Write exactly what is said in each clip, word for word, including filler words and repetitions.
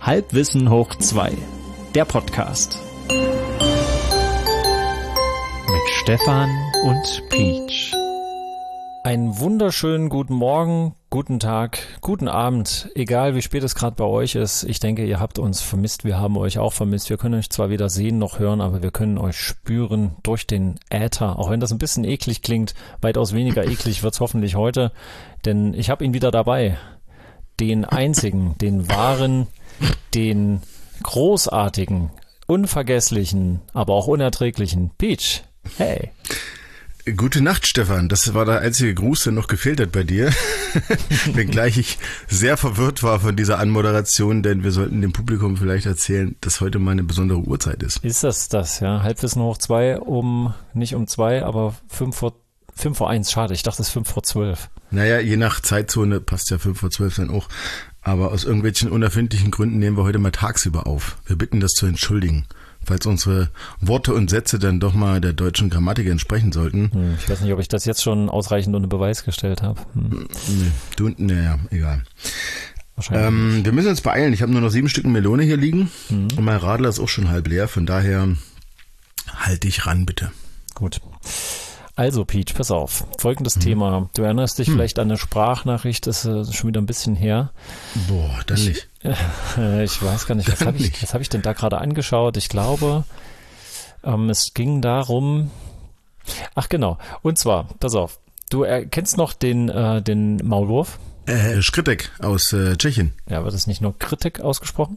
Halbwissen hoch zwei, der Podcast. Mit Stefan und Peach. Einen wunderschönen guten Morgen, guten Tag, guten Abend, egal wie spät es gerade bei euch ist. Ich denke, ihr habt uns vermisst, wir haben euch auch vermisst. Wir können euch zwar weder sehen noch hören, aber wir können euch spüren durch den Äther. Auch wenn das ein bisschen eklig klingt, weitaus weniger eklig wird's hoffentlich heute, denn ich habe ihn wieder dabei. Den einzigen, den wahren, den großartigen, unvergesslichen, aber auch unerträglichen Peach. Hey. Gute Nacht, Stefan. Das war der einzige Gruß, der noch gefehlt hat bei dir. Wenngleich ich sehr verwirrt war von dieser Anmoderation, denn wir sollten dem Publikum vielleicht erzählen, dass heute mal eine besondere Uhrzeit ist. Ist das das, ja? Halbwissen hoch zwei um, nicht um zwei, aber fünf vor, fünf vor eins. Schade, ich dachte es ist fünf vor zwölf. Naja, je nach Zeitzone passt ja fünf vor zwölf dann auch. Aber aus irgendwelchen unerfindlichen Gründen nehmen wir heute mal tagsüber auf. Wir bitten das zu entschuldigen, falls unsere Worte und Sätze dann doch mal der deutschen Grammatik entsprechen sollten. Hm, ich weiß nicht, ob ich das jetzt schon ausreichend unter Beweis gestellt habe. Hm. Nee, du, naja, egal. Wahrscheinlich. Ähm, wir müssen uns beeilen. Ich habe nur noch sieben Stück Melone hier liegen Hm. und mein Radler ist auch schon halb leer. Von daher halt dich ran, bitte. Gut. Also, Peach, pass auf. Folgendes Hm. Thema. Du erinnerst dich Hm. vielleicht an eine Sprachnachricht, das ist schon wieder ein bisschen her. Boah, dann nicht. Äh, ich weiß gar nicht, was habe ich, was hab ich denn da gerade angeschaut? Ich glaube, ähm, es ging darum, ach genau, und zwar, pass auf, du erkennst noch den, äh, den Maulwurf? Äh, Skritek aus äh, Tschechien. Ja, wird das nicht nur Kritik ausgesprochen?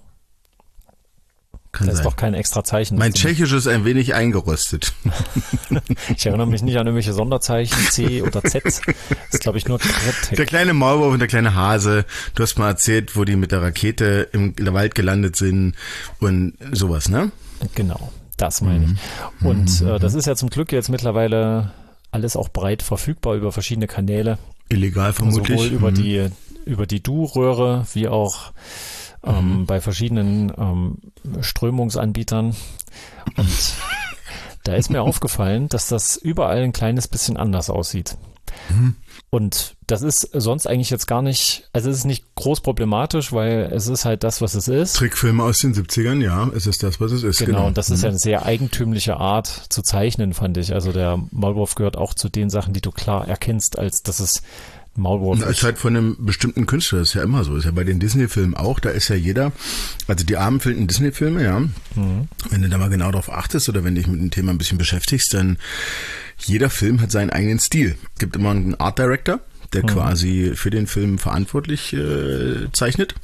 Kann Das sein. ist doch kein extra Zeichen. Mein Tschechisch ist ein wenig eingerostet. Ich erinnere mich nicht an irgendwelche Sonderzeichen, C oder Z. Das ist, glaube ich, nur Kritik. Der kleine Maulwurf und der kleine Hase. Du hast mal erzählt, wo die mit der Rakete im Wald gelandet sind und sowas, ne? Genau, das meine ich. Und äh, das ist ja zum Glück jetzt mittlerweile alles auch breit verfügbar über verschiedene Kanäle. Illegal vermutlich. Sowohl über Mhm. die über die Du-Röhre wie auch ähm, Mhm. bei verschiedenen ähm, Strömungsanbietern. Und da ist mir aufgefallen, dass das überall ein kleines bisschen anders aussieht. Mhm. Und das ist sonst eigentlich jetzt gar nicht, also es ist nicht groß problematisch, weil es ist halt das, was es ist. Trickfilme aus den siebzigern, ja, es ist das, was es ist. Genau, Genau, und das ist Mhm. ja eine sehr eigentümliche Art zu zeichnen, fand ich. Also der Maulwurf gehört auch zu den Sachen, die du klar erkennst, als dass es ein Maulwurf Das ist halt von einem bestimmten Künstler, das ist ja immer so. Das ist ja bei den Disney-Filmen auch, da ist ja jeder, also die abendfüllenden Disney-Filme, ja, Mhm. wenn du da mal genau drauf achtest oder wenn du dich mit dem Thema ein bisschen beschäftigst, dann jeder Film hat seinen eigenen Stil. Es gibt immer einen Art Director, der Mhm. quasi für den Film verantwortlich äh, zeichnet.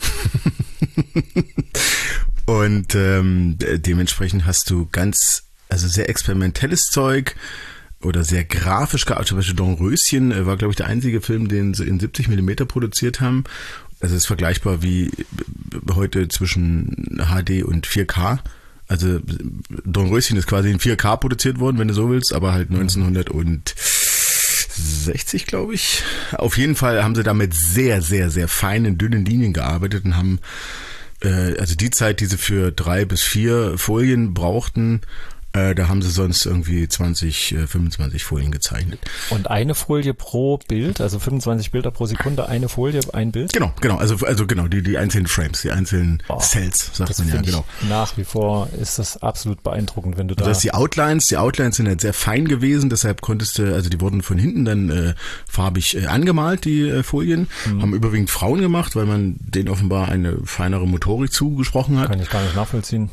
Und ähm, dementsprechend hast du ganz, also sehr experimentelles Zeug oder sehr grafisch gearbeitet. Zum Beispiel Dornröschen äh, war, glaube ich, der einzige Film, den sie in siebzig Millimeter produziert haben. Also es ist vergleichbar wie heute zwischen H D und vier K. Also Dornröschen ist quasi in vier K produziert worden, wenn du so willst, aber halt neunzehnhundertsechzig, glaube ich. Auf jeden Fall haben sie da mit sehr, sehr, sehr feinen, dünnen Linien gearbeitet und haben äh, also die Zeit, die sie für drei bis vier Folien brauchten, äh, da haben sie sonst irgendwie zwanzig, fünfundzwanzig Folien gezeichnet. Und eine Folie pro Bild, also fünfundzwanzig Bilder pro Sekunde, eine Folie, ein Bild? Genau, genau, also also genau, die die einzelnen Frames, die einzelnen Oh, Cells, sagt Das man ja, finde genau. ich nach wie vor ist das absolut beeindruckend, wenn du da... Also das die Outlines, die Outlines sind halt sehr fein gewesen, deshalb konntest du, also die wurden von hinten dann äh, farbig äh, angemalt, die äh, Folien, Mhm. haben überwiegend Frauen gemacht, weil man denen offenbar eine feinere Motorik zugesprochen hat. Kann ich gar nicht nachvollziehen.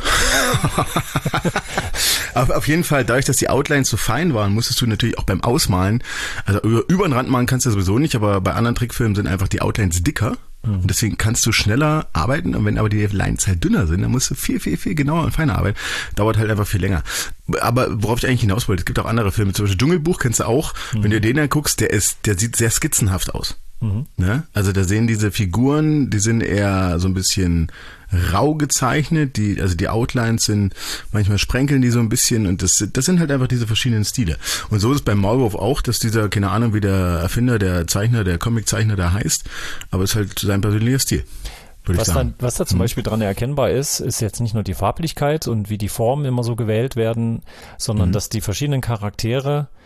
Aber auf jeden Fall, dadurch, dass die Outlines so fein waren, musstest du natürlich auch beim Ausmalen, also über, über den Rand malen kannst du sowieso nicht, aber bei anderen Trickfilmen sind einfach die Outlines dicker. Mhm. Und deswegen kannst du schneller arbeiten. Und wenn aber die Lines halt dünner sind, dann musst du viel, viel, viel genauer und feiner arbeiten. Dauert halt einfach viel länger. Aber worauf ich eigentlich hinaus wollte, es gibt auch andere Filme, zum Beispiel Dschungelbuch kennst du auch. Mhm. Wenn du den anguckst, der ist, der sieht sehr skizzenhaft aus. Mhm. Ne? Also da sehen diese Figuren, die sind eher so ein bisschen rau gezeichnet, die, also die Outlines sind, manchmal sprenkeln die so ein bisschen und das, das sind halt einfach diese verschiedenen Stile. Und so ist es beim Maulwurf auch, dass dieser, keine Ahnung, wie der Erfinder, der Zeichner, der Comiczeichner da heißt, aber es ist halt sein persönlicher Stil. Was, dann, was da zum Beispiel dran erkennbar ist, ist jetzt nicht nur die Farblichkeit und wie die Formen immer so gewählt werden, sondern mhm. dass die verschiedenen Charaktere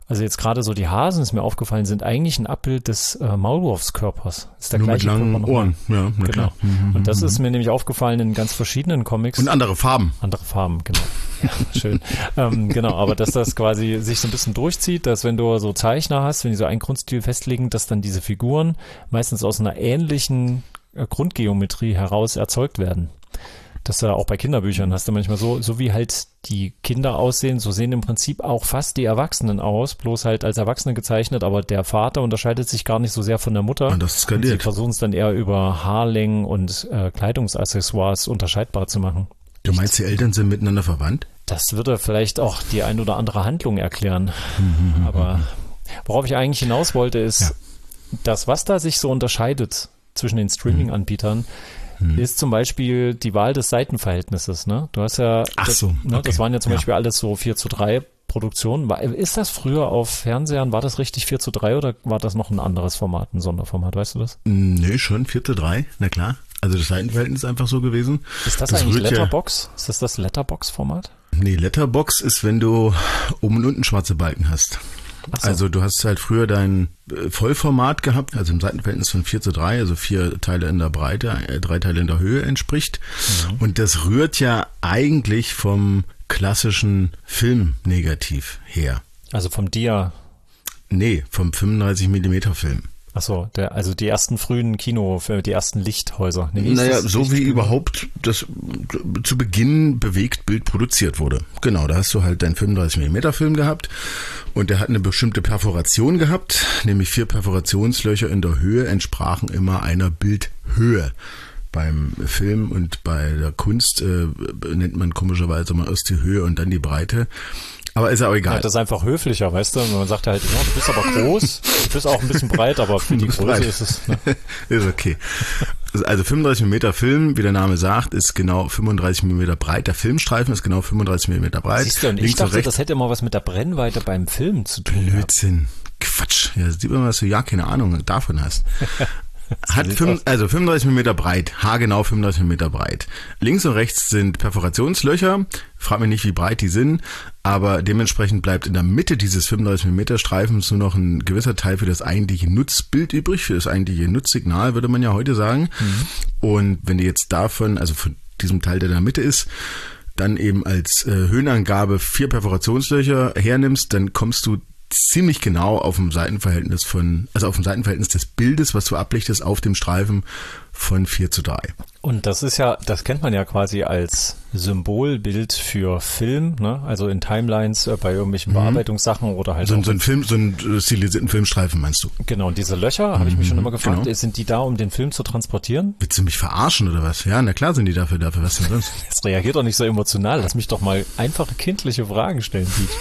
Also jetzt gerade so die Hasen, ist mir aufgefallen, sind eigentlich ein Abbild des äh, Maulwurfskörpers. Ist der Nur gleiche mit langen Ohren. Ja, na genau. klar. Mhm, und das mhm. ist mir nämlich aufgefallen in ganz verschiedenen Comics. Und andere Farben. Andere Farben, genau. Ja, schön. ähm, genau, aber dass das quasi sich so ein bisschen durchzieht, dass wenn du so Zeichner hast, wenn die so einen Grundstil festlegen, dass dann diese Figuren meistens aus einer ähnlichen äh, Grundgeometrie heraus erzeugt werden. Dass du da auch bei Kinderbüchern hast du manchmal so, so wie halt die Kinder aussehen, so sehen im Prinzip auch fast die Erwachsenen aus, bloß halt als Erwachsene gezeichnet, aber der Vater unterscheidet sich gar nicht so sehr von der Mutter. Und das skaliert. Und sie versuchen es dann eher über Haarlängen und äh, Kleidungsaccessoires unterscheidbar zu machen. Du meinst, die Eltern sind miteinander verwandt? Das würde vielleicht auch die ein oder andere Handlung erklären. Mhm, aber worauf ich eigentlich hinaus wollte, ist, ja. das, was da sich so unterscheidet zwischen den Streaming-Anbietern, mhm. ist zum Beispiel die Wahl des Seitenverhältnisses. Ne? Du hast ja, Ach das, so, ne, okay. das waren ja zum ja. Beispiel alles so vier zu drei Produktionen. War, ist das früher auf Fernsehern, war das richtig vier zu drei oder war das noch ein anderes Format, ein Sonderformat, weißt du das? Nee, schon vier zu drei, na klar. Also das Seitenverhältnis ist einfach so gewesen. Ist das, das eigentlich Letterbox? Ja, ist das das Letterbox-Format? Nee, Letterbox ist, wenn du oben und unten schwarze Balken hast. So. Also du hast halt früher dein Vollformat gehabt, also im Seitenverhältnis von vier zu drei, also vier Teile in der Breite, äh, drei Teile in der Höhe entspricht. Mhm. Und das rührt ja eigentlich vom klassischen Filmnegativ her. Also vom Dia? Nee, vom fünfunddreißig Millimeter Film. Ach so, der, also die ersten frühen Kinofilme, die ersten Lichthäuser. Nee, naja, so wie überhaupt das zu Beginn Bewegtbild produziert wurde. Genau, da hast du halt deinen fünfunddreißig Millimeter Film gehabt und der hat eine bestimmte Perforation gehabt, nämlich vier Perforationslöcher in der Höhe entsprachen immer einer Bildhöhe. Beim Film und bei der Kunst äh, nennt man komischerweise mal erst die Höhe und dann die Breite. Aber ist ja auch egal. Ja, das ist einfach höflicher, weißt du? Man sagt halt, ja, du bist aber groß, du bist auch ein bisschen breit, aber für die Größe breit. Ist es... Ne? Ist okay. Also fünfunddreißig Millimeter Film, wie der Name sagt, ist genau fünfunddreißig Millimeter breit. Der Filmstreifen ist genau fünfunddreißig Millimeter breit. Siehst du, und ich dachte, das hätte mal was mit der Brennweite beim Film zu tun. Blödsinn. Gehabt. Quatsch. Ja, sieht man, dass du ja keine Ahnung davon hast. Hat fünf, also fünfunddreißig Millimeter breit, haargenau fünfunddreißig Millimeter breit. Links und rechts sind Perforationslöcher. Frag mich nicht, wie breit die sind, aber dementsprechend bleibt in der Mitte dieses fünfunddreißig Millimeter Streifens nur noch ein gewisser Teil für das eigentliche Nutzbild übrig, für das eigentliche Nutzsignal, würde man ja heute sagen. Mhm. Und wenn du jetzt davon, also von diesem Teil, der in der Mitte ist, dann eben als äh, Höhenangabe vier Perforationslöcher hernimmst, dann kommst du ziemlich genau auf dem Seitenverhältnis von, also auf dem Seitenverhältnis des Bildes, was du ablichtest, auf dem Streifen von vier zu drei. Und das ist ja, das kennt man ja quasi als Symbolbild für Film, ne? Also in Timelines äh, bei irgendwelchen mhm. Bearbeitungssachen oder halt so, so ein Film, so einen stilisierten Filmstreifen meinst du? Genau, und diese Löcher, mhm. habe ich mich schon immer gefragt, genau. Sind die da, um den Film zu transportieren? Willst du mich verarschen oder was? Ja, na klar sind die dafür, dafür was denn sonst? Jetzt reagiert doch nicht so emotional, lass mich doch mal einfache kindliche Fragen stellen, Piet.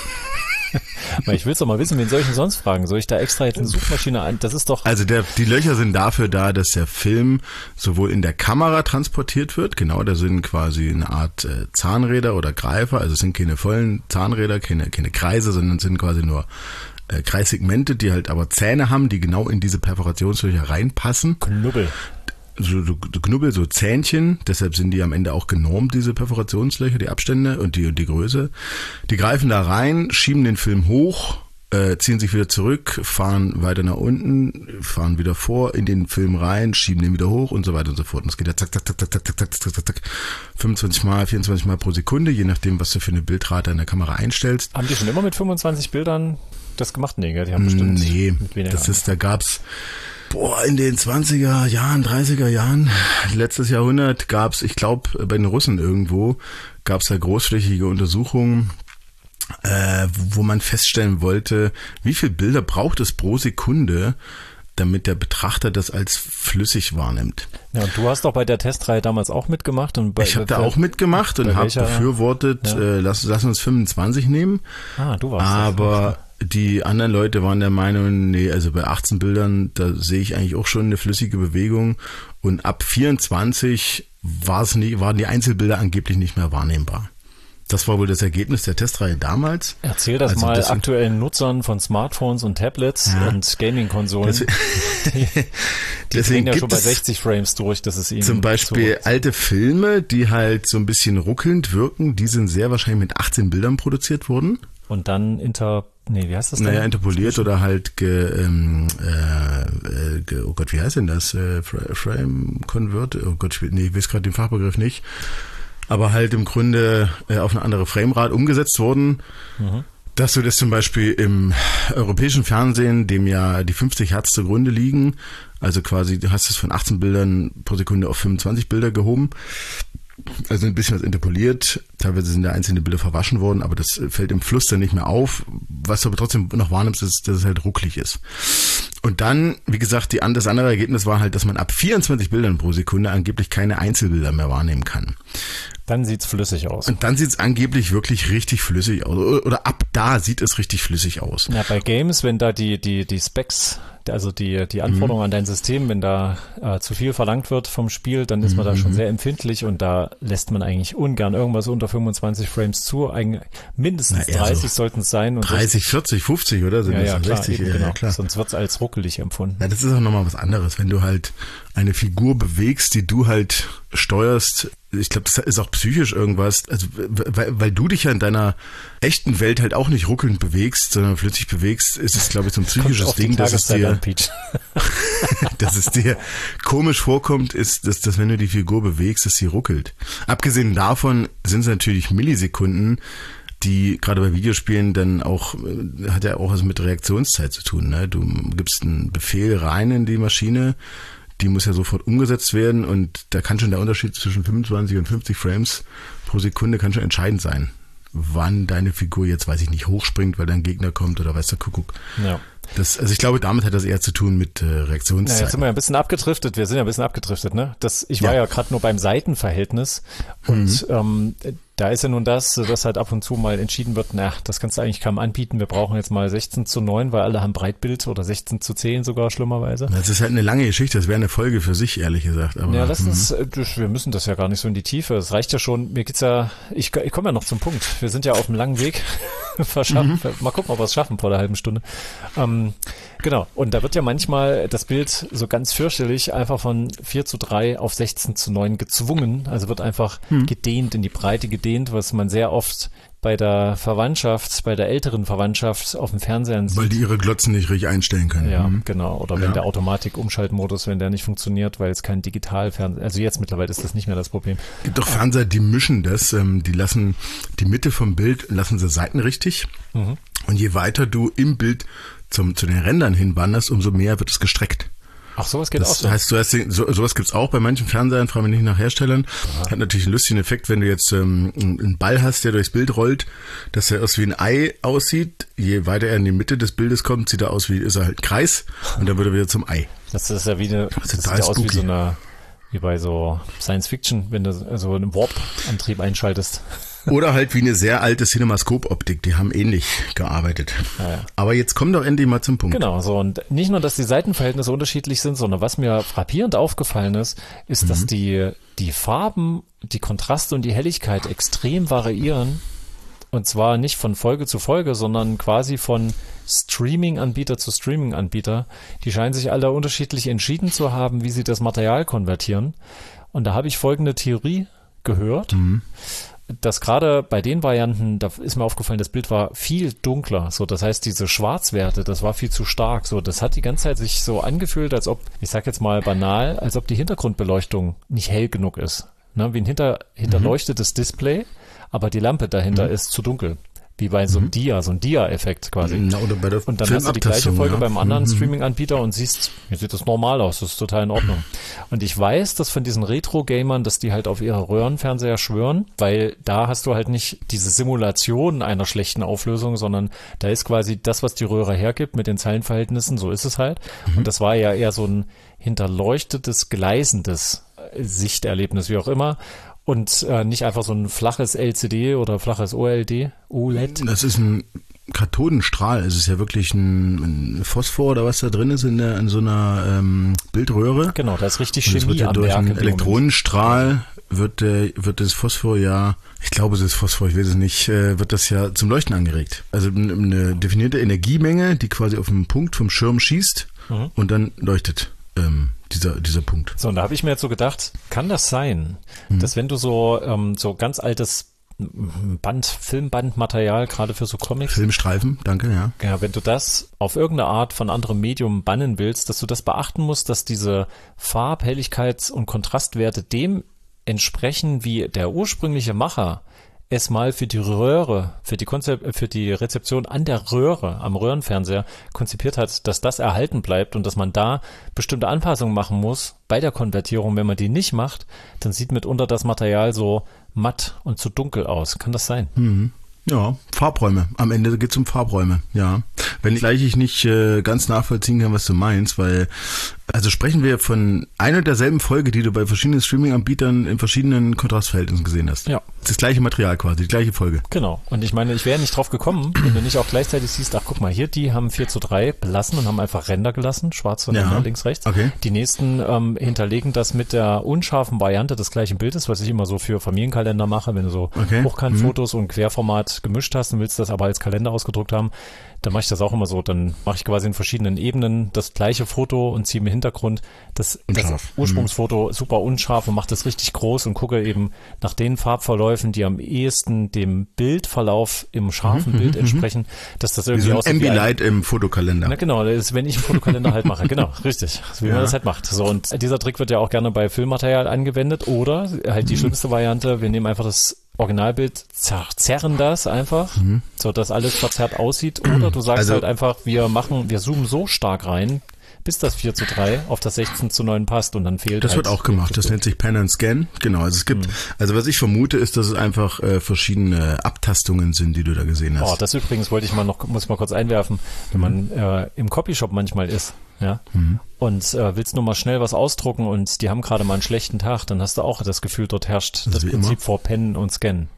Weil ich will es doch mal wissen, wen soll ich denn sonst fragen? Soll ich da extra jetzt eine Suchmaschine ein? Das ist doch... Also der, die Löcher sind dafür da, dass der Film sowohl in der Kamera transportiert wird, genau, da sind quasi eine Art äh, Zahnräder oder Greifer, also es sind keine vollen Zahnräder, keine, keine Kreise, sondern es sind quasi nur äh, Kreissegmente, die halt aber Zähne haben, die genau in diese Perforationslöcher reinpassen. Knubbel. So, so, so Knubbel, so Zähnchen, deshalb sind die am Ende auch genormt, diese Perforationslöcher, die Abstände und die und die Größe. Die greifen da rein, schieben den Film hoch, äh, ziehen sich wieder zurück, fahren weiter nach unten, fahren wieder vor in den Film rein, schieben den wieder hoch und so weiter und so fort. Und das geht ja zack, zack, zack, zack, zack, zack, zack, zack, zack, zack, fünfundzwanzig Mal, vierundzwanzig Mal pro Sekunde, je nachdem, was du für eine Bildrate in der Kamera einstellst. Haben die schon immer mit fünfundzwanzig Bildern das gemacht? Nee, die haben bestimmt nee, mit weniger. Das ist, da gab's Boah, in den zwanziger Jahren, dreißiger Jahren, letztes Jahrhundert gab's, ich glaube, bei den Russen irgendwo, gab's da großflächige Untersuchungen, äh, wo man feststellen wollte, wie viel Bilder braucht es pro Sekunde, damit der Betrachter das als flüssig wahrnimmt. Ja, und du hast doch bei der Testreihe damals auch mitgemacht. Und bei, ich habe da auch mitgemacht und habe befürwortet, ja. äh, lass, lass uns fünfundzwanzig nehmen. Ah, du warst Aber die anderen Leute waren der Meinung, nee, also bei achtzehn Bildern, da sehe ich eigentlich auch schon eine flüssige Bewegung. Und ab vierundzwanzig war es nie, waren die Einzelbilder angeblich nicht mehr wahrnehmbar. Das war wohl das Ergebnis der Testreihe damals. Erzähl das also mal deswegen, aktuellen Nutzern von Smartphones und Tablets ja, und Gaming-Konsolen. Deswegen, die die gehen ja schon bei sechzig Frames durch, das ist ihnen zum Beispiel so alte Filme, die halt so ein bisschen ruckelnd wirken, die sind sehr wahrscheinlich mit achtzehn Bildern produziert worden. Und dann inter nee, wie heißt das denn? Naja, denn? interpoliert oder halt ge, ähm, äh, ge, oh Gott, wie heißt denn das? Äh, Frame Convert, oh Gott, nee, ich weiß gerade den Fachbegriff nicht. Aber halt im Grunde äh, auf eine andere Framerate umgesetzt worden, mhm. dass du das zum Beispiel im europäischen Fernsehen, dem ja die fünfzig Hertz zugrunde liegen, also quasi, du hast es von achtzehn Bildern pro Sekunde auf fünfundzwanzig Bilder gehoben, also ein bisschen was interpoliert, teilweise sind da einzelne Bilder verwaschen worden, aber das fällt im Fluss dann nicht mehr auf. Was du aber trotzdem noch wahrnimmst, ist, dass es halt ruckelig ist. Und dann, wie gesagt, die, das andere Ergebnis war halt, dass man ab vierundzwanzig Bildern pro Sekunde angeblich keine Einzelbilder mehr wahrnehmen kann. Dann sieht's flüssig aus. Und dann sieht's angeblich wirklich richtig flüssig aus. Oder, oder ab da sieht es richtig flüssig aus. Ja, bei Games, wenn da die, die, die Specs, also die, die Anforderungen mhm. an dein System, wenn da äh, zu viel verlangt wird vom Spiel, dann ist man mhm. da schon sehr empfindlich und da lässt man eigentlich ungern irgendwas unter fünfundzwanzig Frames zu. Eigentlich mindestens Na, dreißig so sollten es sein. Und dreißig, vierzig, fünfzig, oder? Sind ja, das ja, klar, sechzig, eben, ja, genau. klar. Sonst wird's als ruckelig empfunden. Ja, das ist auch nochmal was anderes, wenn du halt eine Figur bewegst, die du halt steuerst. Ich glaube, das ist auch psychisch irgendwas, also weil, weil du dich ja in deiner echten Welt halt auch nicht ruckelnd bewegst, sondern flüssig bewegst, ist es, glaube ich, so ein psychisches Ding, dass es dir, dass es dir komisch vorkommt, ist, dass, dass wenn du die Figur bewegst, dass sie ruckelt. Abgesehen davon sind es natürlich Millisekunden, die gerade bei Videospielen dann auch, hat ja auch was mit Reaktionszeit zu tun, ne? Du gibst einen Befehl rein in die Maschine, die muss ja sofort umgesetzt werden und da kann schon der Unterschied zwischen fünfundzwanzig und fünfzig Frames pro Sekunde kann schon entscheidend sein, wann deine Figur jetzt, weiß ich nicht, hochspringt, weil dein Gegner kommt oder weiß der Kuckuck. Ja. Das, also ich glaube, damit hat das eher zu tun mit äh, Reaktionszeit. Ja, jetzt sind wir ja ein bisschen abgedriftet. Wir sind ja ein bisschen abgedriftet, ne? Das, ich war ja, ja gerade nur beim Seitenverhältnis und mhm. ähm, da ist ja nun das, dass halt ab und zu mal entschieden wird, na, das kannst du eigentlich kaum anbieten. Wir brauchen jetzt mal sechzehn zu neun, weil alle haben Breitbild oder sechzehn zu zehn sogar schlimmerweise. Das ist halt eine lange Geschichte. Das wäre eine Folge für sich, ehrlich gesagt. Aber, ja, lass uns, wir müssen das ja gar nicht so in die Tiefe. Es reicht ja schon. Mir geht's ja, ich, ich komme ja noch zum Punkt. Wir sind ja auf einem langen Weg. Verschaffen. Mhm. Mal gucken, ob wir es schaffen vor der halben Stunde. Ähm, genau. Und da wird ja manchmal das Bild so ganz fürchterlich einfach von vier zu drei auf sechzehn zu neun gezwungen. Also wird einfach mhm. gedehnt, in die Breite gedehnt, was man sehr oft bei der Verwandtschaft, bei der älteren Verwandtschaft auf dem Fernseher sieht. Weil die ihre Glotzen nicht richtig einstellen können. Ja, mhm. genau. Oder wenn ja. der Automatik-Umschaltmodus, wenn der nicht funktioniert, weil es kein Digitalfernseher, also jetzt mittlerweile ist das nicht mehr das Problem. Es gibt doch Fernseher, die mischen das, ähm, die lassen die Mitte vom Bild, lassen sie seitenrichtig. Mhm. Und je weiter du im Bild zum, zu den Rändern hinwanderst, umso mehr wird es gestreckt. Ach, sowas geht das auch so. Heißt, du hast den, so, sowas gibt's auch bei manchen Fernsehern, fragen wir nicht nach Herstellern. Aha. Hat natürlich einen lustigen Effekt, wenn du jetzt ähm, einen Ball hast, der durchs Bild rollt, dass er erst wie ein Ei aussieht. Je weiter er in die Mitte des Bildes kommt, sieht er aus wie, ist er halt ein Kreis und dann wird er wieder zum Ei. Das ist ja wie eine, das, das sieht ja aus wie so eine, wie bei so Science Fiction, wenn du so einen Warp-Antrieb einschaltest. Oder halt wie eine sehr alte Cinemascope-Optik, die haben ähnlich gearbeitet. Ja, ja. Aber jetzt komm doch endlich mal zum Punkt. Genau, so und nicht nur, dass die Seitenverhältnisse unterschiedlich sind, sondern was mir frappierend aufgefallen ist, ist, mhm. dass die, die Farben, die Kontraste und die Helligkeit extrem variieren. Und zwar nicht von Folge zu Folge, sondern quasi von Streaming-Anbieter zu Streaming-Anbieter. Die scheinen sich alle unterschiedlich entschieden zu haben, wie sie das Material konvertieren. Und da habe ich folgende Theorie gehört. Mhm. Dass gerade bei den Varianten, da ist mir aufgefallen, das Bild war viel dunkler. So, das heißt, diese Schwarzwerte, das war viel zu stark. So, das hat die ganze Zeit sich so angefühlt, als ob, ich sag jetzt mal banal, als ob die Hintergrundbeleuchtung nicht hell genug ist. Ne, wie ein hinter, hinterleuchtetes mhm. Display, aber die Lampe dahinter mhm. ist zu dunkel. Wie bei so einem mhm. Dia, so ein Dia-Effekt quasi. Na, oder bei der und dann hast du die gleiche Folge ja. beim anderen mhm. Streaming-Anbieter und siehst, hier sieht das normal aus, das ist total in Ordnung. Und ich weiß, dass von diesen Retro-Gamern, dass die halt auf ihre Röhrenfernseher schwören, weil da hast du halt nicht diese Simulation einer schlechten Auflösung, sondern da ist quasi das, was die Röhre hergibt mit den Zeilenverhältnissen, so ist es halt. Mhm. Und das war ja eher so ein hinterleuchtetes, gleißendes Sichterlebnis, wie auch immer. Und äh, nicht einfach so ein flaches L C D oder flaches O L D, O L E D. Das ist ein Kathodenstrahl. Es ist ja wirklich ein, ein Phosphor oder was da drin ist in, der, in so einer ähm, Bildröhre. Genau, da ist richtig und Chemie wird ja am durch Werk. einen Elektronenstrahl wird, äh, wird das Phosphor ja, ich glaube es ist Phosphor, ich weiß es nicht, äh, wird das ja zum Leuchten angeregt. Also eine definierte Energiemenge, die quasi auf einen Punkt vom Schirm schießt mhm. und dann leuchtet. Ähm, Dieser, dieser Punkt. So, und da habe ich mir jetzt so gedacht, kann das sein, mhm. dass wenn du so, ähm, so ganz altes Band, Filmbandmaterial, gerade für so Comics. Filmstreifen, danke, ja. Ja, wenn du das auf irgendeine Art von anderem Medium bannen willst, dass du das beachten musst, dass diese Farb-, Helligkeits- und Kontrastwerte dem entsprechen, wie der ursprüngliche Macher es mal für die Röhre, für die Konzep- für die Rezeption an der Röhre, am Röhrenfernseher konzipiert hat, dass das erhalten bleibt und dass man da bestimmte Anpassungen machen muss bei der Konvertierung. Wenn man die nicht macht, dann sieht mitunter das Material so matt und zu dunkel aus. Kann das sein? Mhm. Ja, Farbräume. Am Ende geht es um Farbräume, ja. Wenn gleich ich nicht äh, ganz nachvollziehen kann, was du meinst, weil, also sprechen wir von einer und derselben Folge, die du bei verschiedenen Streaming-Anbietern in verschiedenen Kontrastverhältnissen gesehen hast. Ja. Das gleiche Material quasi, die gleiche Folge. Genau. Und ich meine, ich wäre nicht drauf gekommen, wenn du nicht auch gleichzeitig siehst, ach guck mal, hier, die haben vier zu drei belassen und haben einfach Ränder gelassen, schwarze Ränder, ja. links, rechts. Okay. Die nächsten ähm, hinterlegen das mit der unscharfen Variante des gleichen Bildes, was ich immer so für Familienkalender mache, wenn du so okay. Hochkantfotos mhm. und Querformat gemischt hast und willst das aber als Kalender ausgedruckt haben, dann mache ich das auch immer so. Dann mache ich quasi in verschiedenen Ebenen das gleiche Foto und ziehe im Hintergrund das, das Ursprungsfoto super unscharf und mache das richtig groß und gucke eben nach den Farbverläufen, die am ehesten dem Bildverlauf im scharfen mhm, Bild mhm, entsprechen, dass das irgendwie wie so ein aussieht Ambilight im Fotokalender. Na genau, das ist, wenn ich einen Fotokalender halt mache. Genau, richtig. Wie ja. man das halt macht. So, und dieser Trick wird ja auch gerne bei Filmmaterial angewendet oder halt die mhm. schlimmste Variante, wir nehmen einfach das Originalbild, zerren das einfach, mhm. so dass alles verzerrt aussieht. Oder du sagst also, halt einfach, wir machen, wir zoomen so stark rein, bis das vier zu drei auf das sechzehn zu neun passt und dann fehlt Das halt wird auch gemacht, das nennt sich Pan and Scan. Genau, also es gibt, mhm. also was ich vermute ist, dass es einfach äh, verschiedene Abtastungen sind, die du da gesehen hast. Oh, das übrigens wollte ich mal noch, muss ich mal kurz einwerfen, wenn man äh, im Copyshop manchmal ist, ja, mhm. und äh, willst nur mal schnell was ausdrucken und die haben gerade mal einen schlechten Tag, dann hast du auch das Gefühl, dort herrscht das, das Prinzip immer. vor Pennen und Scannen.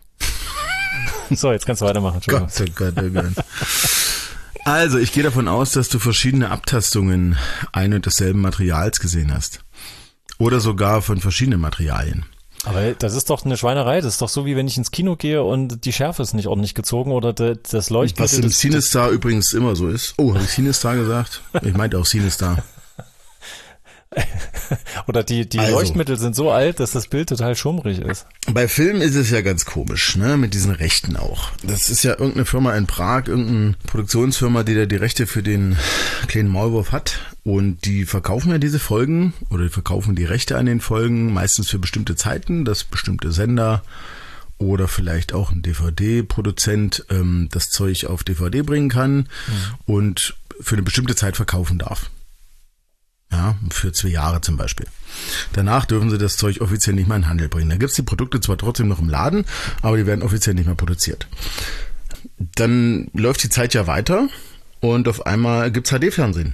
So, jetzt kannst du weitermachen. Gott, oh Gott, oh Gott. Also, ich gehe davon aus, dass du verschiedene Abtastungen ein und desselben Materials gesehen hast. Oder sogar von verschiedenen Materialien. Aber das ist doch eine Schweinerei. Das ist doch so, wie wenn ich ins Kino gehe und die Schärfe ist nicht ordentlich gezogen oder das Leuchtmittel. Was im Cinestar übrigens immer so ist. Oh, habe ich Cinestar gesagt? Ich meinte auch Cinestar. Oder die, die also, Leuchtmittel sind so alt, dass das Bild total schummrig ist. Bei Filmen ist es ja ganz komisch, ne, mit diesen Rechten auch. Das ist ja irgendeine Firma in Prag, irgendeine Produktionsfirma, die da die Rechte für den kleinen Maulwurf hat. Und die verkaufen ja diese Folgen oder die verkaufen die Rechte an den Folgen meistens für bestimmte Zeiten, dass bestimmte Sender oder vielleicht auch ein D V D-Produzent ähm, das Zeug auf D V D bringen kann mhm. und für eine bestimmte Zeit verkaufen darf. Ja, für zwei Jahre zum Beispiel. Danach dürfen sie das Zeug offiziell nicht mehr in den Handel bringen. Da gibt's die Produkte zwar trotzdem noch im Laden, aber die werden offiziell nicht mehr produziert. Dann läuft die Zeit ja weiter und auf einmal gibt's H D-Fernsehen.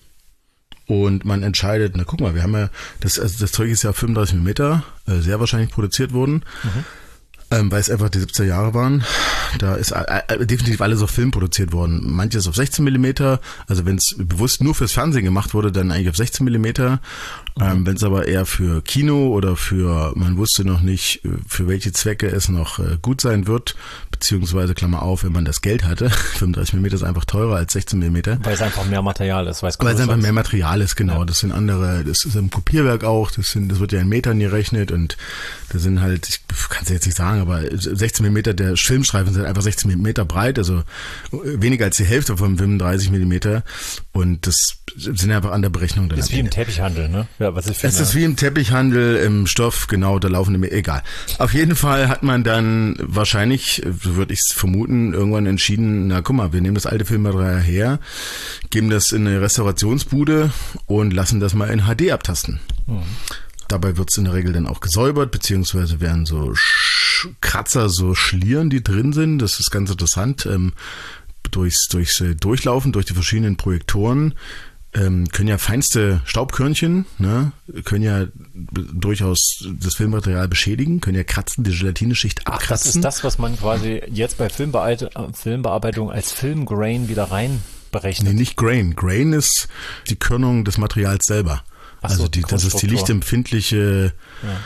Und man entscheidet, na guck mal, wir haben ja, das, also das Zeug ist ja fünfunddreißig Millimeter, äh, sehr wahrscheinlich produziert worden. Mhm. Ähm, weil es einfach die siebziger Jahre waren. Da ist äh, definitiv alles auf Film produziert worden. Manches auf sechzehn Millimeter, also wenn es bewusst nur fürs Fernsehen gemacht wurde, dann eigentlich auf sechzehn Millimeter. Mhm. Ähm, wenn es aber eher für Kino oder für, man wusste noch nicht, für welche Zwecke es noch äh, gut sein wird, beziehungsweise, Klammer auf, wenn man das Geld hatte, fünfunddreißig Millimeter ist einfach teurer als sechzehn Millimeter. Weil es einfach mehr Material ist. Weil es einfach mehr Material ist, genau. Ja. Das sind andere, das ist im Kopierwerk auch, das sind, das wird ja in Metern gerechnet und da sind halt, ich kann es jetzt nicht sagen, aber sechzehn Millimeter, der Filmstreifen sind einfach sechzehn Millimeter breit, also weniger als die Hälfte von fünfunddreißig Millimeter und das sind einfach an der Berechnung. Das ist wie im Teppichhandel, ne? Ja, was ist für es ist wie im Teppichhandel, im Stoff, genau, da laufen die, egal. Auf jeden Fall hat man dann wahrscheinlich, so würde ich es vermuten, irgendwann entschieden, na guck mal, wir nehmen das alte Filmmaterial her, geben das in eine Restaurationsbude und lassen das mal in H D abtasten. Mhm. Dabei wird es in der Regel dann auch gesäubert, beziehungsweise werden so Sch- Kratzer, so Schlieren, die drin sind. Das ist ganz interessant. Ähm, durchs, durchs Durchlaufen, durch die verschiedenen Projektoren ähm, können ja feinste Staubkörnchen, ne, können ja durchaus das Filmmaterial beschädigen, können ja kratzen, die Gelatineschicht abkratzen. Ach, das ist das, was man quasi jetzt bei Filmbere- Filmbearbeitung als Filmgrain wieder rein berechnet. Nee, nicht Grain. Grain ist die Körnung des Materials selber. Ach also so, die, das ist die lichtempfindliche, ja.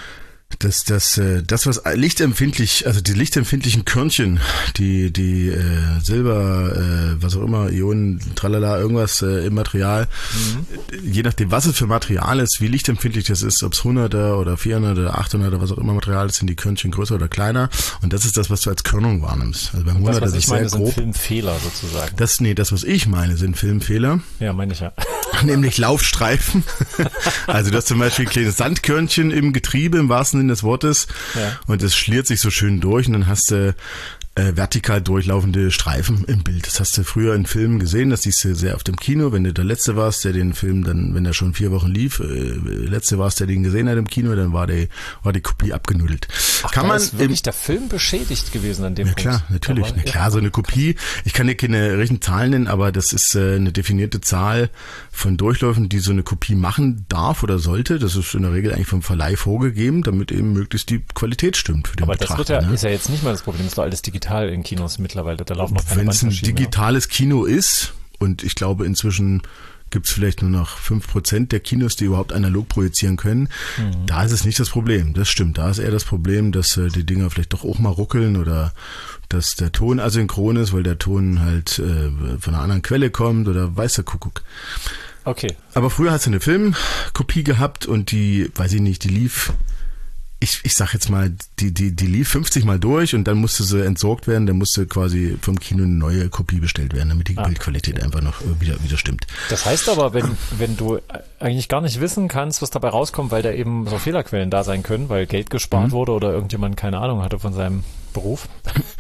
Das, das, das, was lichtempfindlich, also die lichtempfindlichen Körnchen, die, die äh, Silber, äh, was auch immer, Ionen, tralala, irgendwas äh, im Material, mhm. je nachdem, was es für Material ist, wie lichtempfindlich das ist, ob es hunderter oder vierhunderter oder achthunderter, was auch immer Material ist, sind die Körnchen größer oder kleiner. Und das ist das, was du als Körnung wahrnimmst. Also beim hunderter das, was ist ich meine, sehr grob. sind Filmfehler sozusagen. Das, nee, das, was ich meine, sind Filmfehler. Ja, meine ich ja. Nämlich Laufstreifen. Also du hast zum Beispiel ein kleines Sandkörnchen im Getriebe, im wahrsten Sinne des Wortes. Ja. Und das schliert sich so schön durch und dann hast du äh, vertikal durchlaufende Streifen im Bild. Das hast du früher in Filmen gesehen, das siehst du sehr oft im Kino, wenn du der Letzte warst, der den Film dann, wenn der schon vier Wochen lief, äh, Letzte warst, der den gesehen hat im Kino, dann war die, war die Kopie abgenudelt. Ach, Kann da man ist wirklich im, der Film beschädigt gewesen an dem ja, Punkt. Klar, natürlich. Aber, Na klar, so eine Kopie, ich kann dir keine richtigen Zahlen nennen, aber das ist äh, eine definierte Zahl von Durchläufen, die so eine Kopie machen darf oder sollte. Das ist in der Regel eigentlich vom Verleih vorgegeben, damit eben möglichst die Qualität stimmt für den aber Betrachter. Aber das wird ja, ne? ist ja jetzt nicht mal das Problem, das ist doch alles digital in Kinos mittlerweile, da laufen noch keine Wenn es ein Bandmaschinen, digitales ja. Kino ist, und ich glaube inzwischen gibt es vielleicht nur noch fünf Prozent der Kinos, die überhaupt analog projizieren können, mhm. da ist es nicht das Problem. Das stimmt, da ist eher das Problem, dass äh, die Dinger vielleicht doch auch mal ruckeln oder dass der Ton asynchron ist, weil der Ton halt äh, von einer anderen Quelle kommt oder weiß der Kuckuck. Okay. Aber früher hast du eine Filmkopie gehabt und die, weiß ich nicht, die lief, ich, ich sag jetzt mal, die, die, die lief fünfzig Mal durch und dann musste sie entsorgt werden, dann musste quasi vom Kino eine neue Kopie bestellt werden, damit die ah, Bildqualität okay. einfach noch wieder, wieder stimmt. Das heißt aber, wenn, wenn du eigentlich gar nicht wissen kannst, was dabei rauskommt, weil da eben so Fehlerquellen da sein können, weil Geld gespart mhm. wurde oder irgendjemand keine Ahnung hatte von seinem Beruf,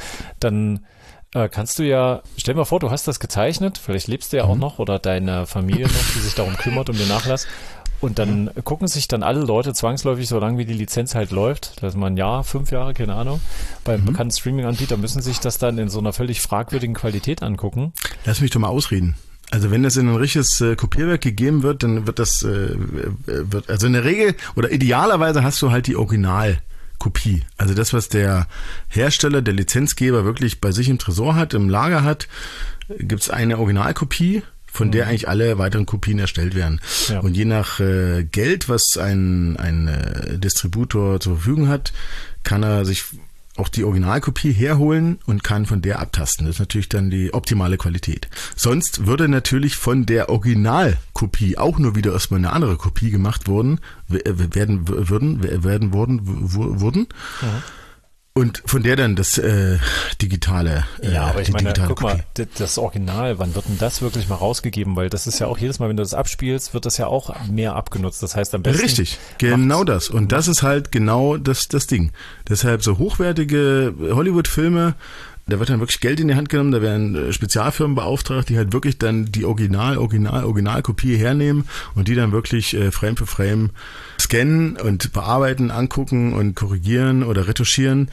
dann äh, kannst du ja, stell dir mal vor, du hast das gezeichnet, vielleicht lebst du ja mhm. auch noch oder deine Familie noch, die sich darum kümmert, um den Nachlass. Und dann mhm. gucken sich dann alle Leute zwangsläufig, solange wie die Lizenz halt läuft, das ist mal ein Jahr, fünf Jahre, keine Ahnung, beim mhm. bekannten Streaming-Anbieter müssen sich das dann in so einer völlig fragwürdigen Qualität angucken. Lass mich doch mal ausreden. Also wenn das in ein richtiges äh, Kopierwerk gegeben wird, dann wird das, äh, wird, also in der Regel oder idealerweise hast du halt die Originalkopie. Also das, was der Hersteller, der Lizenzgeber wirklich bei sich im Tresor hat, im Lager hat, gibt's eine Originalkopie, von der eigentlich alle weiteren Kopien erstellt werden. Ja. Und je nach äh, Geld, was ein, ein äh, Distributor zur Verfügung hat, kann er sich auch die Originalkopie herholen und kann von der abtasten. Das ist natürlich dann die optimale Qualität. Sonst würde natürlich von der Originalkopie auch nur wieder erstmal eine andere Kopie gemacht worden, werden, würden, werden, wurden, wurden. Mhm. Und von der dann das äh, digitale äh, Ja, aber ich meine, guck Kopie. mal, das Original, wann wird denn das wirklich mal rausgegeben? Weil das ist ja auch jedes Mal, wenn du das abspielst, wird das ja auch mehr abgenutzt. Das heißt am besten... Richtig, genau das. Und das ist halt genau das, das Ding. Deshalb so hochwertige Hollywood-Filme, da wird dann wirklich Geld in die Hand genommen, da werden Spezialfirmen beauftragt, die halt wirklich dann die Original, Original, Originalkopie hernehmen und die dann wirklich äh, Frame für Frame scannen und bearbeiten, angucken und korrigieren oder retuschieren.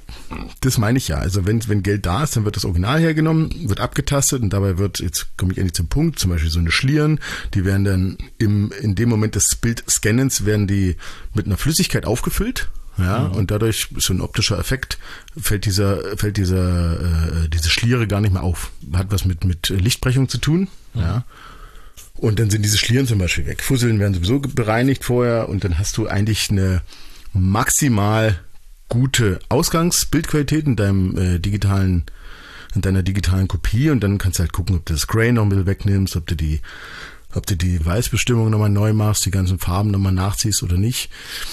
Das meine ich ja. Also wenn, wenn Geld da ist, dann wird das Original hergenommen, wird abgetastet und dabei wird, jetzt komme ich endlich zum Punkt, zum Beispiel so eine Schlieren, die werden dann im, in dem Moment des Bildscannens werden die mit einer Flüssigkeit aufgefüllt. Ja, mhm. und dadurch so ein optischer Effekt fällt dieser, fällt dieser, äh, diese Schliere gar nicht mehr auf. Hat was mit, mit Lichtbrechung zu tun, mhm. ja. Und dann sind diese Schlieren zum Beispiel weg. Fusseln werden sowieso bereinigt vorher und dann hast du eigentlich eine maximal gute Ausgangsbildqualität in deinem äh, digitalen, in deiner digitalen Kopie und dann kannst du halt gucken, ob du das Gray noch ein bisschen wegnimmst, ob du die, ob du die Weißbestimmung nochmal neu machst, die ganzen Farben nochmal nachziehst oder nicht.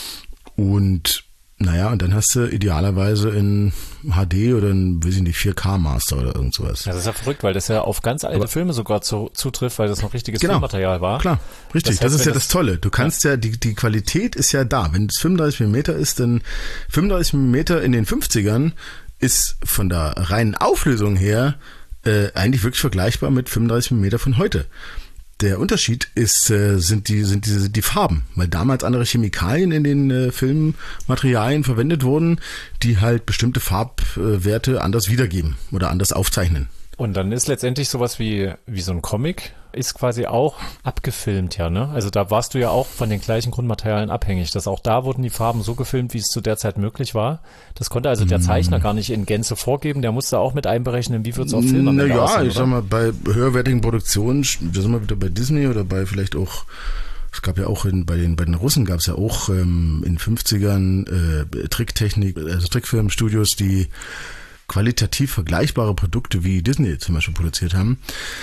Und naja, und dann hast du idealerweise in H D oder in, weiß ich nicht, vier K Master oder irgend sowas. Ja, das ist ja verrückt, weil das ja auf ganz alte Aber Filme sogar zu, zutrifft, weil das noch richtiges genau, Filmmaterial war. Klar, richtig. Das, heißt, das ist ja das, das Tolle. Du kannst ja, ja die, die Qualität ist ja da. Wenn es fünfunddreißig Millimeter ist, dann fünfunddreißig Millimeter in den fünfzigern ist von der reinen Auflösung her äh, eigentlich wirklich vergleichbar mit fünfunddreißig Millimeter von heute. Der Unterschied ist, äh, sind die, sind diese, die Farben, weil damals andere Chemikalien in den äh, Filmmaterialien verwendet wurden, die halt bestimmte Farbwerte anders wiedergeben oder anders aufzeichnen. Und dann ist letztendlich sowas wie, wie so ein Comic, ist quasi auch abgefilmt, ja, ne? Also da warst du ja auch von den gleichen Grundmaterialien abhängig, dass auch da wurden die Farben so gefilmt, wie es zu der Zeit möglich war. Das konnte also der Zeichner gar nicht in Gänze vorgeben, der musste auch mit einberechnen, wie wird es auf Film am Ende aussehen, aussehen, ich sag mal, bei höherwertigen Produktionen, da sind wir wieder bei Disney oder bei vielleicht auch Es gab ja auch in, bei den bei den Russen gab es ja auch ähm, in den fünfzigern äh, Tricktechnik, also Trickfilmstudios, die qualitativ vergleichbare Produkte wie Disney zum Beispiel produziert haben.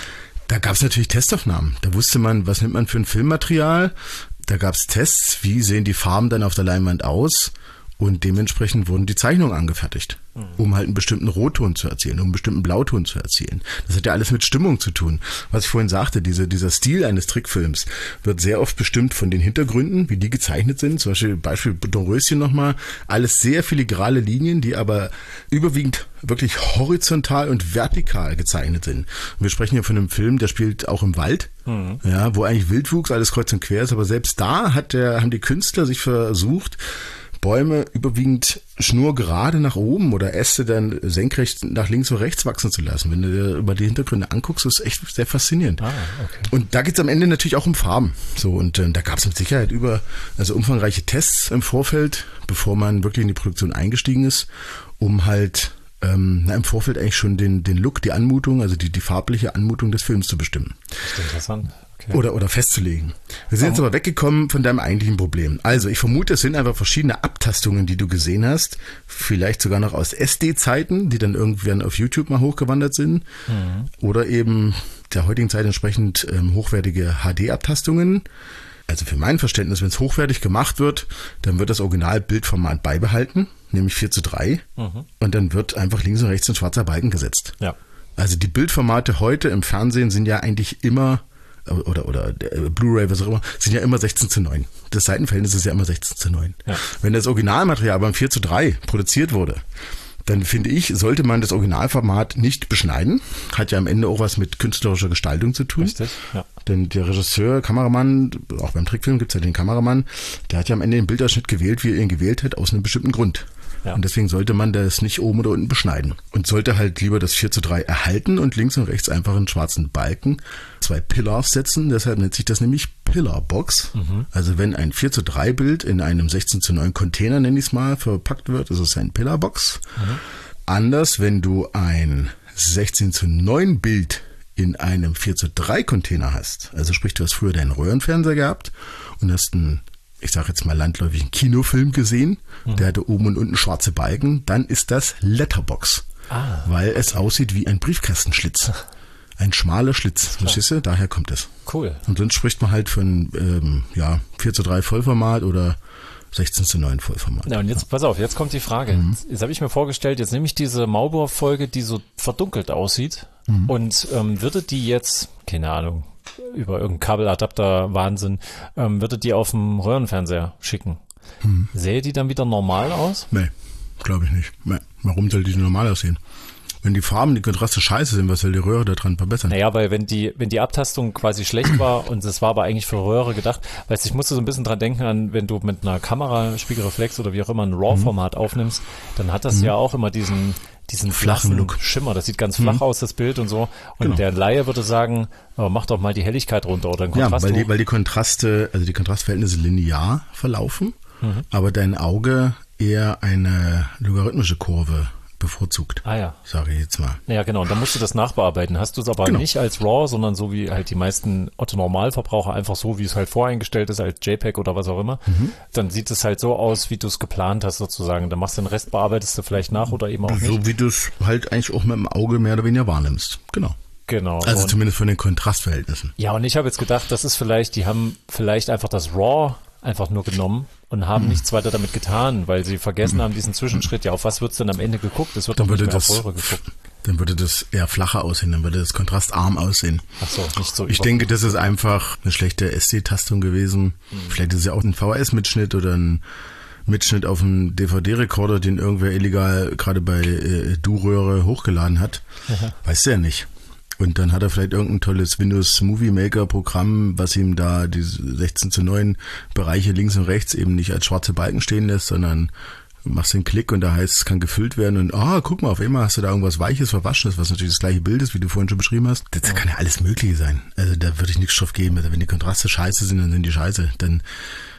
Da gab es natürlich Testaufnahmen. Da wusste man, was nimmt man für ein Filmmaterial. Da gab es Tests, wie sehen die Farben dann auf der Leinwand aus. Und dementsprechend wurden die Zeichnungen angefertigt, um halt einen bestimmten Rotton zu erzielen, um einen bestimmten Blauton zu erzielen. Das hat ja alles mit Stimmung zu tun. Was ich vorhin sagte, diese, dieser Stil eines Trickfilms wird sehr oft bestimmt von den Hintergründen, wie die gezeichnet sind. Zum Beispiel Beispiel Dornröschen nochmal. Alles sehr filigrane Linien, die aber überwiegend wirklich horizontal und vertikal gezeichnet sind. Und wir sprechen hier von einem Film, der spielt auch im Wald, mhm. ja, wo eigentlich Wildwuchs, alles kreuz und quer ist. Aber selbst da hat der, haben die Künstler sich versucht, Bäume überwiegend schnurgerade nach oben oder Äste dann senkrecht nach links oder rechts wachsen zu lassen. Wenn du dir über die Hintergründe anguckst, ist echt sehr faszinierend. Ah, okay. Und da geht es am Ende natürlich auch um Farben. So, und äh, da gab es mit Sicherheit über, also umfangreiche Tests im Vorfeld, bevor man wirklich in die Produktion eingestiegen ist, um halt ähm, na, im Vorfeld eigentlich schon den, den Look, die Anmutung, also die, die farbliche Anmutung des Films zu bestimmen. Das ist interessant. Okay. Oder, oder festzulegen. Wir sind oh. jetzt aber weggekommen von deinem eigentlichen Problem. Also ich vermute, es sind einfach verschiedene Abtastungen, die du gesehen hast. Vielleicht sogar noch aus S D-Zeiten, die dann irgendwann auf YouTube mal hochgewandert sind. Mhm. Oder eben der heutigen Zeit entsprechend ähm, hochwertige H D-Abtastungen. Also für mein Verständnis, wenn es hochwertig gemacht wird, dann wird das Originalbildformat beibehalten, nämlich vier zu drei. Mhm. Und dann wird einfach links und rechts ein schwarzer Balken gesetzt. Ja. Also die Bildformate heute im Fernsehen sind ja eigentlich immer oder oder Blu-ray, was auch immer, sind ja immer sechzehn zu neun. Das Seitenverhältnis ist ja immer sechzehn zu neun. Ja. Wenn das Originalmaterial beim vier zu drei produziert wurde, dann finde ich, sollte man das Originalformat nicht beschneiden. Hat ja am Ende auch was mit künstlerischer Gestaltung zu tun. Richtig, ja. Denn der Regisseur, Kameramann, auch beim Trickfilm gibt es ja den Kameramann, der hat ja am Ende den Bildausschnitt gewählt, wie er ihn gewählt hat, aus einem bestimmten Grund. Ja. Und deswegen sollte man das nicht oben oder unten beschneiden. Und sollte halt lieber das vier zu drei erhalten und links und rechts einfach einen schwarzen Balken, zwei Pillars setzen. Deshalb nennt sich das nämlich Pillarbox. Mhm. Also wenn ein vier zu drei Bild in einem sechzehn zu neun Container, nenne ich es mal, verpackt wird, ist es ein Pillarbox. Mhm. Anders, wenn du ein sechzehn zu neun Bild in einem vier zu drei Container hast. Also sprich, du hast früher deinen Röhrenfernseher gehabt und hast einen, ich sage jetzt mal landläufig, einen Kinofilm gesehen, mhm. der hatte oben und unten schwarze Balken, dann ist das Letterbox, ah, weil okay. es aussieht wie ein Briefkastenschlitz. Ein schmaler Schlitz, verstehst du? Daher kommt es. Cool. Und sonst spricht man halt von ähm, ja, vier zu drei Vollformat oder sechzehn zu neun Vollformat. Ja, und jetzt, ja. pass auf, jetzt kommt die Frage. Mhm. Jetzt habe ich mir vorgestellt, jetzt nehme ich diese Maulbohrfolge, die so verdunkelt aussieht, mhm. und ähm, würde die jetzt, keine Ahnung, über irgendeinen Kabeladapter Wahnsinn, ähm, würde die auf dem Röhrenfernseher schicken. Hm. Sähe die dann wieder normal aus? Nee, glaube ich nicht. Nee. Warum soll die normal aussehen? Wenn die Farben, die Kontraste scheiße sind, was soll die Röhre da dran verbessern? Naja, weil wenn die, wenn die Abtastung quasi schlecht war und das war aber eigentlich für Röhre gedacht, weißt du, ich musste so ein bisschen dran denken an, wenn du mit einer Kamera, Spiegelreflex oder wie auch immer ein RAW-Format mhm. aufnimmst, dann hat das mhm. ja auch immer diesen, diesen flachen Look. Schimmer. Das sieht ganz flach mhm. aus, das Bild und so. Und genau. der Laie würde sagen, oh, mach doch mal die Helligkeit runter oder den Kontrast. Ja, weil die, weil die Kontraste, also die Kontrastverhältnisse linear verlaufen, mhm. aber dein Auge eher eine logarithmische Kurve bevorzugt. Ah ja. Sage ich jetzt mal. Ja, genau. Und dann musst du das nachbearbeiten. Hast du es aber genau. nicht als RAW, sondern so wie halt die meisten Otto-Normalverbraucher, einfach so, wie es halt voreingestellt ist, als JPEG oder was auch immer. Mhm. Dann sieht es halt so aus, wie du es geplant hast sozusagen. Dann machst du den Rest, bearbeitest du vielleicht nach oder eben auch nicht. So wie du es halt eigentlich auch mit dem Auge mehr oder weniger wahrnimmst. Genau. Genau. Also und zumindest von den Kontrastverhältnissen. Ja, und ich habe jetzt gedacht, das ist vielleicht, die haben vielleicht einfach das RAW einfach nur genommen und haben mhm. nichts weiter damit getan, weil sie vergessen mhm. haben, diesen Zwischenschritt. Ja, auf was wird's denn am Ende geguckt? Es wird dann doch nicht mehr das, auf Röhre geguckt. Dann würde das eher flacher aussehen, dann würde das kontrastarm aussehen. Ach so, nicht so. Ich denke, das ist einfach eine schlechte S D-Tastung gewesen. Mhm. Vielleicht ist es ja auch ein V H S-Mitschnitt oder ein Mitschnitt auf einen D V D-Rekorder, den irgendwer illegal gerade bei äh, Du-Röhre hochgeladen hat. Aha. Weißt du ja nicht. Und dann hat er vielleicht irgendein tolles Windows Movie Maker Programm, was ihm da diese sechzehn zu neun Bereiche links und rechts eben nicht als schwarze Balken stehen lässt, sondern machst den Klick und da heißt es, kann gefüllt werden und ah, guck mal, auf einmal hast du da irgendwas Weiches, Verwaschenes, was natürlich das gleiche Bild ist, wie du vorhin schon beschrieben hast. Das kann ja alles Mögliche sein. Also da würde ich nichts drauf geben. Also wenn die Kontraste scheiße sind, dann sind die scheiße. Dann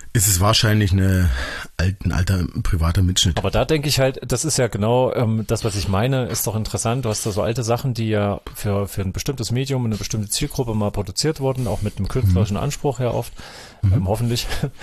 ist es wahrscheinlich eine, ein alter privater Mitschnitt. Aber da denke ich halt, das ist ja genau ähm, das, was ich meine, ist doch interessant. Du hast da so alte Sachen, die ja für, für ein bestimmtes Medium, eine bestimmte Zielgruppe mal produziert wurden, auch mit einem künstlerischen mhm. Anspruch ja oft, mhm. ähm, hoffentlich.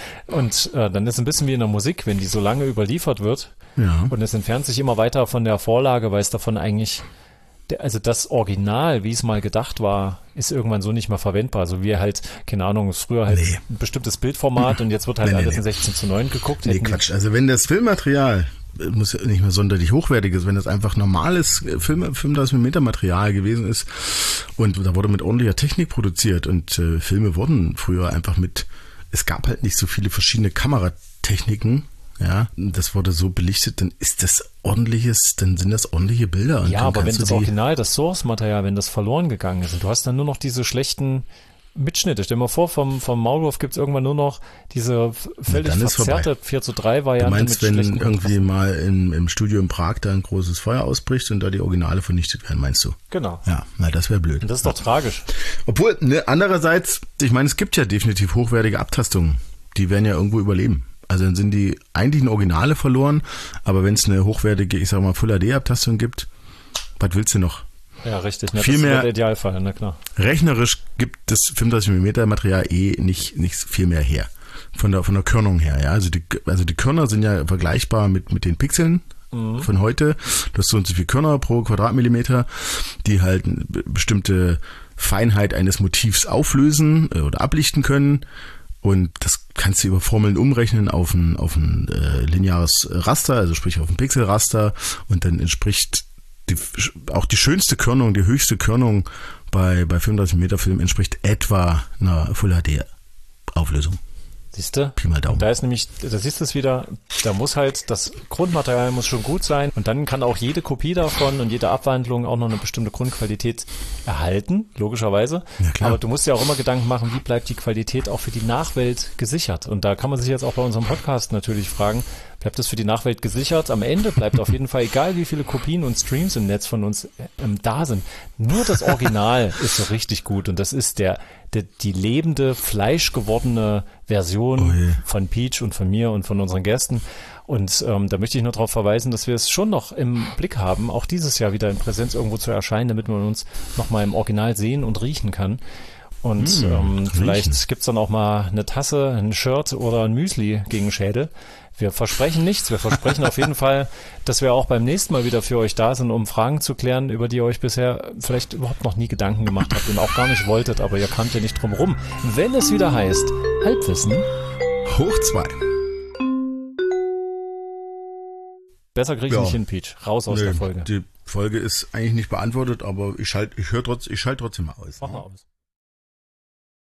Und äh, dann ist es ein bisschen wie in der Musik, wenn die so lange überliefert wird ja. und es entfernt sich immer weiter von der Vorlage, weil es davon eigentlich, also das Original, wie es mal gedacht war, ist irgendwann so nicht mehr verwendbar. Also wir halt, keine Ahnung, früher halt nee. ein bestimmtes Bildformat und jetzt wird halt nee, alles nee, in sechzehn zu neun geguckt. Nee, Quatsch. Also wenn das Filmmaterial, muss ja nicht mehr sonderlich hochwertig ist, wenn das einfach normales Film, fünfunddreißig Millimeter Material gewesen ist und da wurde mit ordentlicher Technik produziert und äh, Filme wurden früher einfach mit, es gab halt nicht so viele verschiedene Kameratechniken. Ja, das wurde so belichtet, dann ist das ordentliches, dann sind das ordentliche Bilder. Und ja, aber wenn das Original, das Source-Material, wenn das verloren gegangen ist und du hast dann nur noch diese schlechten Mitschnitte. Stell dir mal vor, vom, vom Maulwurf gibt es irgendwann nur noch diese völlig verzerrte vier zu drei Variante. Du meinst, mit wenn irgendwie mal in, im Studio in Prag da ein großes Feuer ausbricht und da die Originale vernichtet werden, meinst du? Genau. Ja, na, das wäre blöd. Und das ist doch ja. tragisch. Obwohl, ne, andererseits, ich meine, es gibt ja definitiv hochwertige Abtastungen. Die werden ja irgendwo überleben. Also dann sind die eigentlichen Originale verloren, aber wenn es eine hochwertige, ich sag mal, Full H D-Abtastung gibt, was willst du noch? Ja, richtig. Ne? Viel das mehr ist der Idealfall, na klar. Rechnerisch gibt das fünfunddreißig Millimeter Material eh nicht, nicht viel mehr her. Von der, von der Körnung her, ja. Also die, also die Körner sind ja vergleichbar mit, mit den Pixeln mhm. von heute. Das ist so und so viel Körner pro Quadratmillimeter, die halt eine bestimmte Feinheit eines Motivs auflösen oder ablichten können. Und das kannst du über Formeln umrechnen auf ein, auf ein äh, lineares Raster, also sprich auf ein Pixelraster. Und dann entspricht die, auch die schönste Körnung, die höchste Körnung bei, bei fünfunddreißig Millimeter Film entspricht etwa einer Full H D Auflösung. Siehst du? Pi mal Daumen. Da ist nämlich, da siehst du es wieder, da muss halt, das Grundmaterial muss schon gut sein und dann kann auch jede Kopie davon und jede Abwandlung auch noch eine bestimmte Grundqualität erhalten, logischerweise. Ja, klar. Aber du musst dir auch immer Gedanken machen, wie bleibt die Qualität auch für die Nachwelt gesichert? Und da kann man sich jetzt auch bei unserem Podcast natürlich fragen, bleibt das für die Nachwelt gesichert? Am Ende bleibt auf jeden Fall, egal wie viele Kopien und Streams im Netz von uns ähm, da sind, nur das Original ist so richtig gut und das ist der, der die lebende, fleischgewordene Version oh von Peach und von mir und von unseren Gästen. Und ähm, da möchte ich nur darauf verweisen, dass wir es schon noch im Blick haben, auch dieses Jahr wieder in Präsenz irgendwo zu erscheinen, damit man uns nochmal im Original sehen und riechen kann. Und mmh, ähm, vielleicht gibt's dann auch mal eine Tasse, ein Shirt oder ein Müsli gegen Schädel. Wir versprechen nichts. Wir versprechen auf jeden Fall, dass wir auch beim nächsten Mal wieder für euch da sind, um Fragen zu klären, über die ihr euch bisher vielleicht überhaupt noch nie Gedanken gemacht habt und auch gar nicht wolltet, aber ihr kamt ja nicht drum rum. Wenn es wieder heißt, Halbwissen hoch zwei. Besser kriege ich ja. nicht hin, Peach. Raus aus nee, der Folge. Die Folge ist eigentlich nicht beantwortet, aber ich schalte ich höre trotz, ich schalte trotzdem mal aus. Mach mal aus.